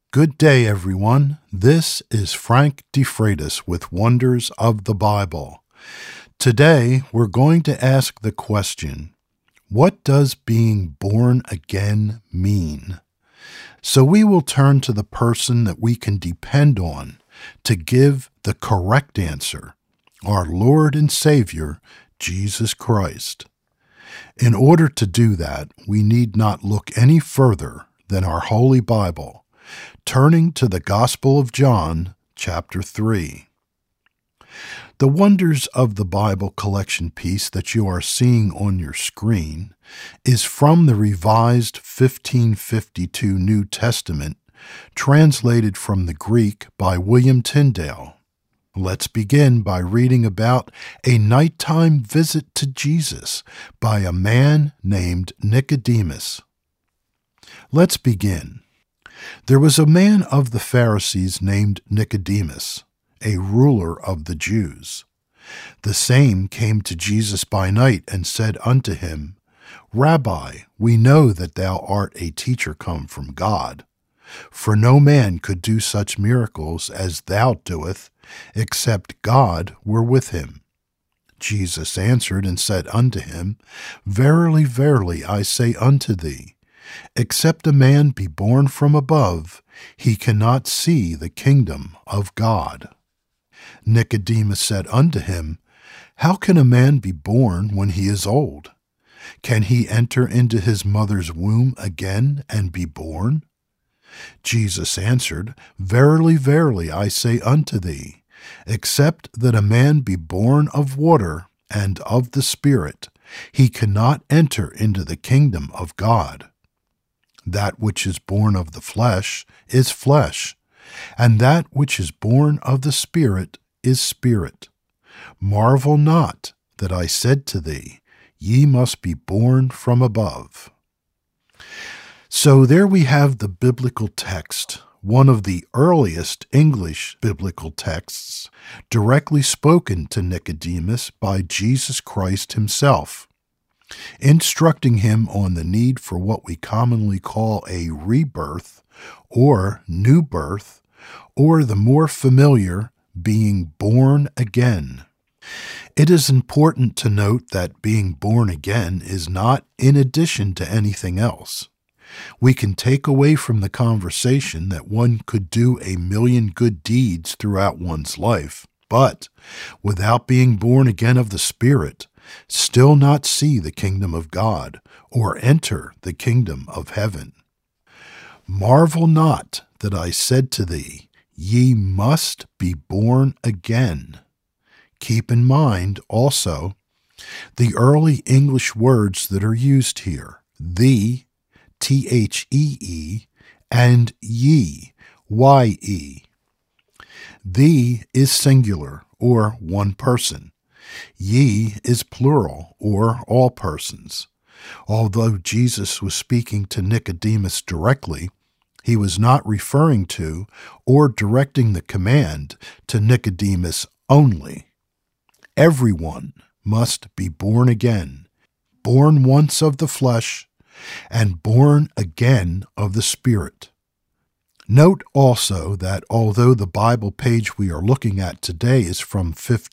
Good day, everyone. This is Frank DeFreitas with Wonders of the Bible. Today, we're going to ask the question, what does being born again mean? So we will turn to the person that we can depend on to give the correct answer, our Lord and Savior, Jesus Christ. In order to do that, we need not look any further than our Holy Bible, turning to the Gospel of John, chapter 3. The Wonders of the Bible collection piece that you are seeing on your screen is from the Revised 1552 New Testament, translated from the Greek by William Tyndale. Let's begin by reading about a nighttime visit to Jesus by a man named Nicodemus. Let's begin. There was a man of the Pharisees named Nicodemus, a ruler of the Jews. The same came to Jesus by night and said unto him, Rabbi, we know that thou art a teacher come from God. For no man could do such miracles as thou doest, except God were with him. Jesus answered and said unto him, Verily, verily, I say unto thee, except a man be born from above, he cannot see the kingdom of God. Nicodemus said unto him, How can a man be born when he is old? Can he enter into his mother's womb again and be born? Jesus answered, Verily, verily, I say unto thee, except that a man be born of water and of the Spirit, he cannot enter into the kingdom of God. That which is born of the flesh is flesh, and that which is born of the Spirit is spirit. Marvel not that I said to thee, Ye must be born from above. So there we have the biblical text, one of the earliest English biblical texts, directly spoken to Nicodemus by Jesus Christ himself, instructing him on the need for what we commonly call a rebirth or new birth, or the more familiar being born again. It is important to note that being born again is not in addition to anything else. We can take away from the conversation that one could do a million good deeds throughout one's life, but without being born again of the Spirit, still not see the kingdom of God or enter the kingdom of heaven. Marvel not that I said to thee, Ye must be born again. Keep in mind also the early English words that are used here, thee, Thee, and ye, ye. Thee is singular, or one person. Ye is plural, or all persons. Although Jesus was speaking to Nicodemus directly, he was not referring to or directing the command to Nicodemus only. Everyone must be born again, born once of the flesh, and born again of the Spirit. Note also that although the Bible page we are looking at today is from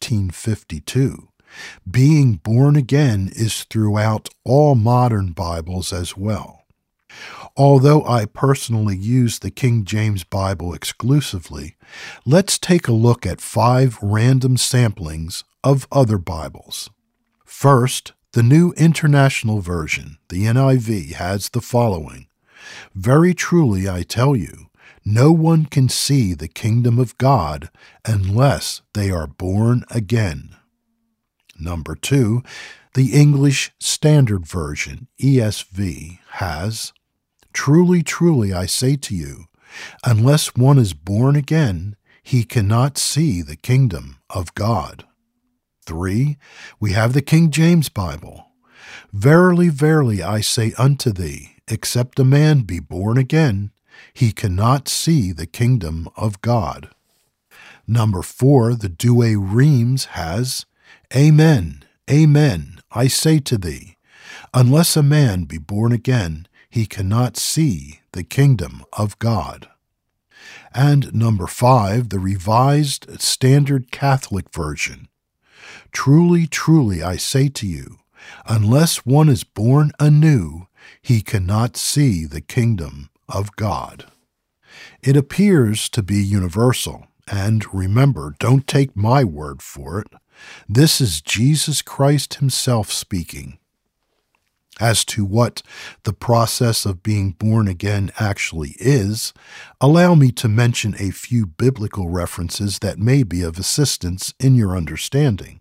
1552, being born again is throughout all modern Bibles as well. Although I personally use the King James Bible exclusively, let's take a look at 5 random samplings of other Bibles. First, the New International Version, the NIV, has the following, Very truly I tell you, no one can see the kingdom of God unless they are born again. Number 2, the English Standard Version, ESV, has, Truly, truly, I say to you, unless one is born again, he cannot see the kingdom of God. 3, we have the King James Bible. Verily, verily, I say unto thee, except a man be born again, he cannot see the kingdom of God. Number 4, the Douay Rheims has, Amen, amen, I say to thee, unless a man be born again, he cannot see the kingdom of God. And number 5, the Revised Standard Catholic Version. Truly, truly, I say to you, unless one is born anew, he cannot see the kingdom of God. It appears to be universal, and remember, don't take my word for it. This is Jesus Christ himself speaking. As to what the process of being born again actually is, allow me to mention a few biblical references that may be of assistance in your understanding.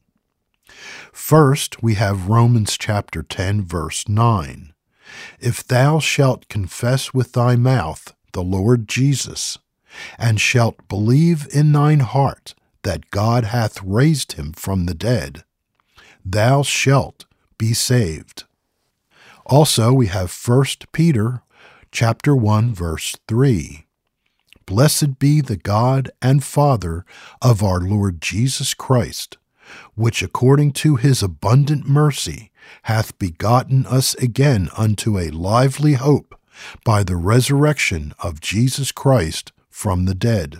First, we have Romans chapter 10, verse 9. If thou shalt confess with thy mouth the Lord Jesus, and shalt believe in thine heart that God hath raised him from the dead, thou shalt be saved. Also, we have 1 Peter chapter 1, verse 3. Blessed be the God and Father of our Lord Jesus Christ, which according to his abundant mercy hath begotten us again unto a lively hope by the resurrection of Jesus Christ from the dead.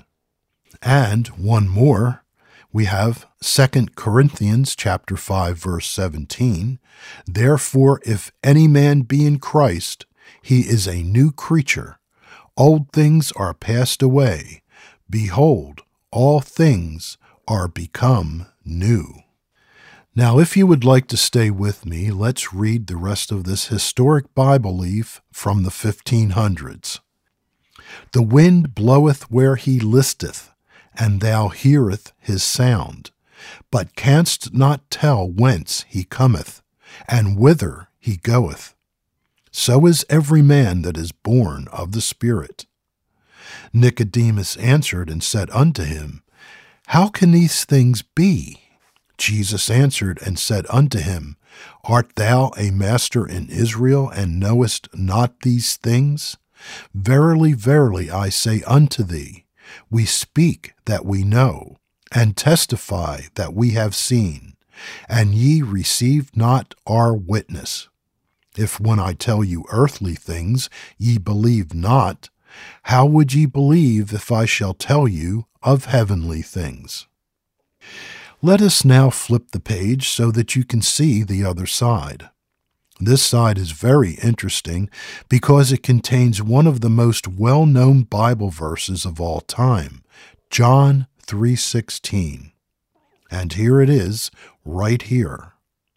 And one more, we have 2 Corinthians chapter 5, verse 17. Therefore, if any man be in Christ, he is a new creature. Old things are passed away. Behold, all things are become new. Now, if you would like to stay with me, let's read the rest of this historic Bible leaf from the 1500s. The wind bloweth where he listeth, and thou heareth his sound, but canst not tell whence he cometh, and whither he goeth. So is every man that is born of the Spirit. Nicodemus answered and said unto him, How can these things be? Jesus answered and said unto him, Art thou a master in Israel, and knowest not these things? Verily, verily, I say unto thee, we speak that we know, and testify that we have seen, and ye receive not our witness. If when I tell you earthly things ye believe not, how would ye believe if I shall tell you of heavenly things? Let us now flip the page so that you can see the other side. This side is very interesting because it contains one of the most well-known Bible verses of all time, John 3:16. And here it is, right here.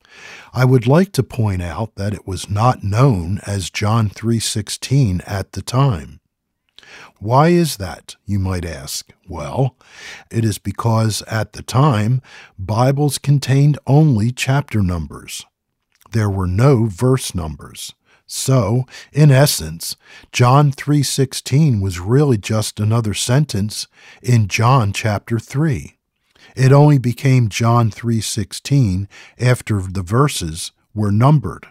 I would like to point out that it was not known as John 3:16 at the time. Why is that, you might ask? Well, it is because at the time, Bibles contained only chapter numbers. There were no verse numbers. So, in essence, John 3:16 was really just another sentence in John chapter 3. It only became John 3:16 after the verses were numbered.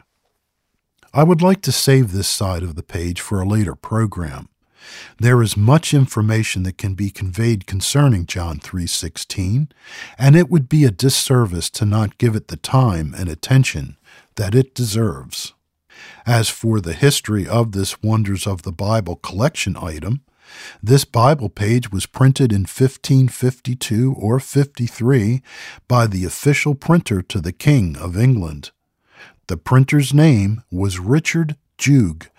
I would like to save this side of the page for a later program. There is much information that can be conveyed concerning John 3:16, and it would be a disservice to not give it the time and attention that it deserves. As for the history of this Wonders of the Bible collection item, this Bible page was printed in 1552 or 53 by the official printer to the King of England. The printer's name was Richard Jugge,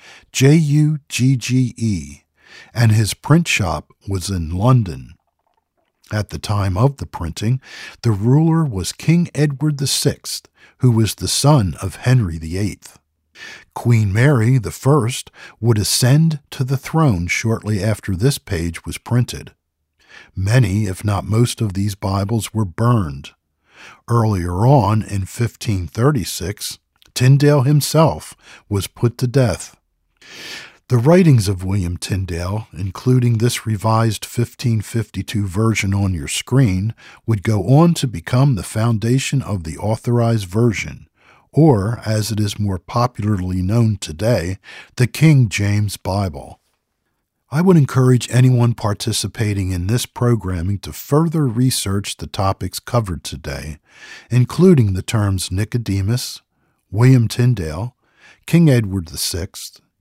Jugge, and his print shop was in London. At the time of the printing, the ruler was King Edward VI, who was the son of Henry VIII. Queen Mary I would ascend to the throne shortly after this page was printed. Many, if not most of these Bibles were burned. Earlier on, in 1536, Tyndale himself was put to death. The writings of William Tyndale, including this revised 1552 version on your screen, would go on to become the foundation of the Authorized Version, or, as it is more popularly known today, the King James Bible. I would encourage anyone participating in this programming to further research the topics covered today, including the terms Nicodemus, William Tyndale, King Edward VI,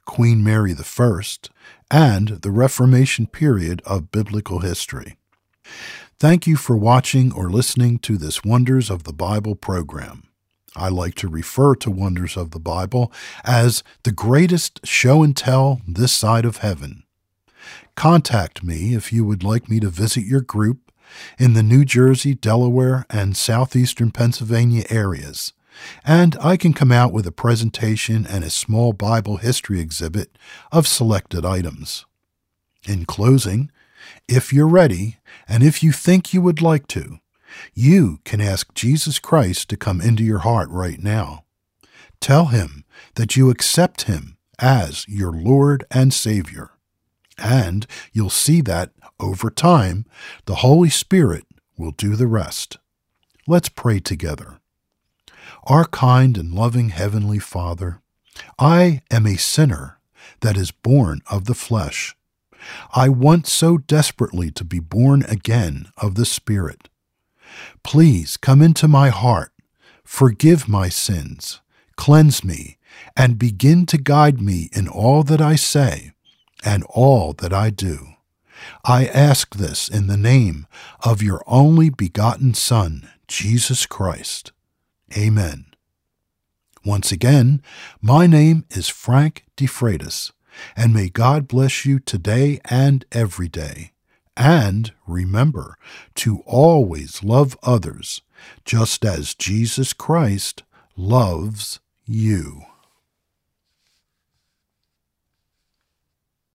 Queen Mary I, and the Reformation period of biblical history. Thank you for watching or listening to this Wonders of the Bible program. I like to refer to Wonders of the Bible as the greatest show and tell this side of heaven. Contact me if you would like me to visit your group in the New Jersey, Delaware, and southeastern Pennsylvania areas, and I can come out with a presentation and a small Bible history exhibit of selected items. In closing, if you're ready, and if you think you would like to, you can ask Jesus Christ to come into your heart right now. Tell him that you accept him as your Lord and Savior. And you'll see that, over time, the Holy Spirit will do the rest. Let's pray together. Our kind and loving Heavenly Father, I am a sinner that is born of the flesh. I want so desperately to be born again of the Spirit. Please come into my heart, forgive my sins, cleanse me, and begin to guide me in all that I say and all that I do. I ask this in the name of your only begotten Son, Jesus Christ. Amen. Once again, my name is Frank DeFreitas, and may God bless you today and every day. And remember to always love others, just as Jesus Christ loves you.